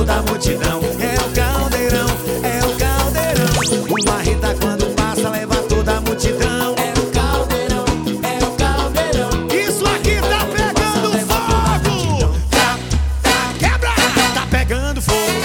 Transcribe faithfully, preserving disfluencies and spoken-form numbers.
toda a multidão. É o caldeirão, é o caldeirão. O marreta quando passa leva toda a multidão. É o caldeirão, é o caldeirão. Isso aqui tá pegando fogo. Tá, tá, quebra, tá pegando fogo.